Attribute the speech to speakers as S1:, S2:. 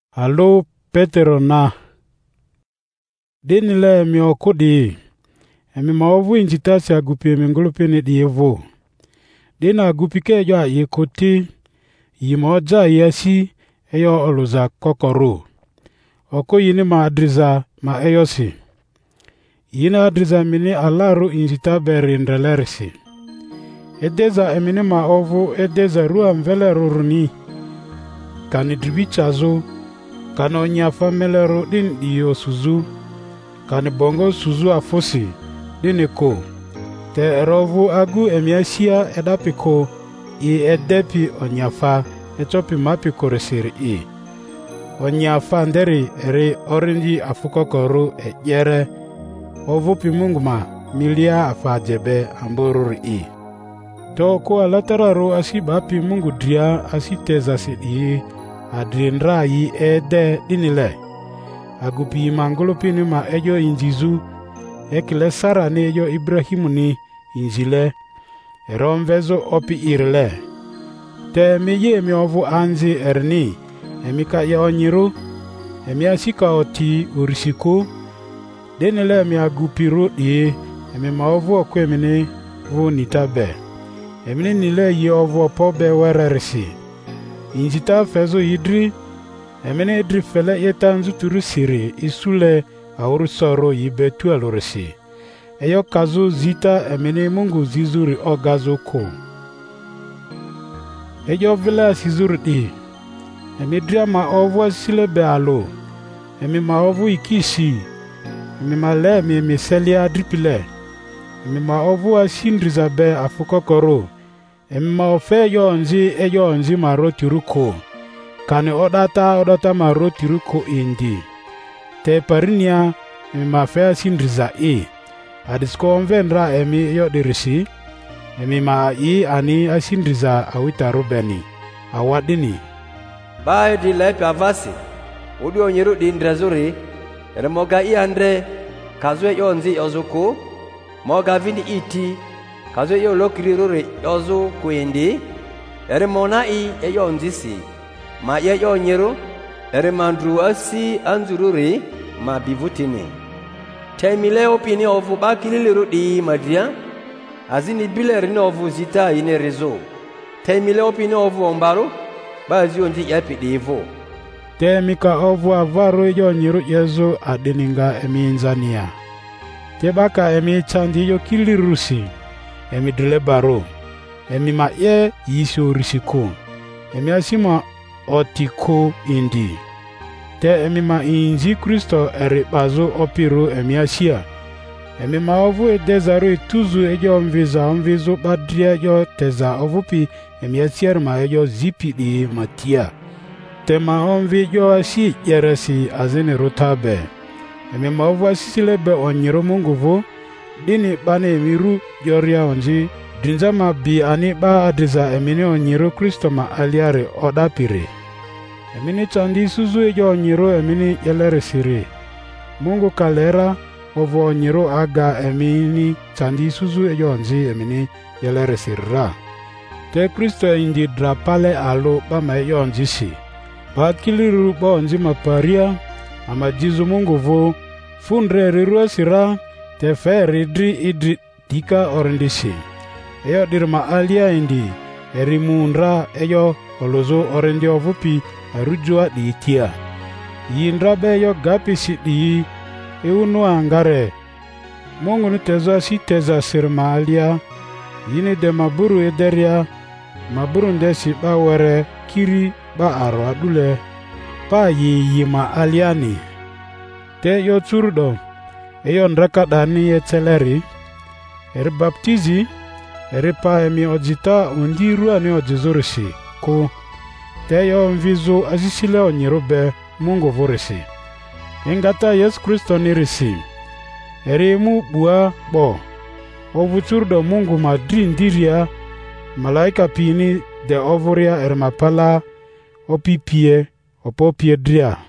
S1: Alo Petero na denile mi okudi emi maovu injitasi agupi emi ngulupini dievo dena agupike jo yekoti yimoja yesi eyo oluza kokoro oko yini ma adriza ma eyosi yina adriza mini alaru injita beri ndrelerisi edeza emini ma ovu edeza rua mvele ruruni kani dribichazo kano nyafa melero din diyo suzu kani bongo suzu afosi diniko te erovu agu emiasia edapiko i edepi onyafa echopi mapiko resiri i onyafa nderi eri orinji afukokoru ejere ovupi munguma milia afajebe amboruri i to ko alatararu asibapi mungu dria asiteza sidi adrindra yi ede dinile agupi mangolopini ma ejo injizu ekile Sara ni ejo Ibrahimu ni injile eromvezo opi irle te miye mi ovu anzi erni emika ya onyiru emi asika oti urisiku dinile mi agupiru di emi ma ovu okwe mini vu nitabe emini nile yi ovu opobe wererisi injita fezo yidri emene idri fele yetanzu turu siri isule auru soro yibe tuelurisi eyo kazu zita emene mungu zizuri ogazo ko eyo vila sizuri di emidria ma ovu silebe alo emi ma ovu ikisi emi ma le emi selia dripile emi ma ovu asindrizabe afukokoro emi ma ofe eyo onzi ma rotiruko kani odata ma rotiruko indi te parinia emi ma fe asindriza adisko onvenra emi yo dirisi emi ma ani asindriza awita rubeni awadini
S2: bai di lepi avasi udi onyeru di ndrazuri remoga andre kazwe yonzi ozuku moga vini iti kazwe yo lokiriruri ozu kuindi eremona eyonzisi ma yo nyeru eremandru asi anzururi ma bivutini temile opini ovu bakililiru di madria azini bilerini ovu zita ine rezo temile opini ovu ombaru bazi onzi yapi divo
S1: temika ovu avaru yo nyeru yezo adininga eminzania tebaka emi chandi yo kilirusi emi dile baro emi ma ye yisho risiko emi asima otiko indi te emi ma inji Kristo eri bazo opiru emi asia emi ma ovu edezaru tuzu ejo mvizo badria yo teza ovupi emi asier ma ejo zipi di matia te ma onvi yo asi yeresi azini rutabe emi ma ovu asilebe onyiru mungu vu dini bane emiru yoria onji dinzama bi ani ba adriza emini onyiru Kristo ma aliare odapiri emini chandi suzu ejo onyiru emini yelere siri mungu kalera ovu onyiru aga emini chandi suzu ejo onji emini yelere sirra te Kristo indi drapale alu bama ejo onji si bakiliru ba onji maparia ama jizu mungu vu fundre rirua sira te fe idri dika orindisi eyo dirma alia indi erimundra eyo olozo orindi ovupi arujua diitia yindra be yo gapisi di eunu angare mungu nitezo si teza sirma alia yini de maburu ederia maburu ndesi ba were kiri ba aro adule pa yima aliani te yo turdo eyo ndraka dani yeteleri eri baptizi eri pa emi ojita undiru ani ojizurisi ko te yo mvizu azisile onyirube mungu vurisi ingata Yesu Kristo nirisi eri mu bua bo ovuturdo mungu madrindiria malaika pini de ovuria eri mapala opipie opopie dria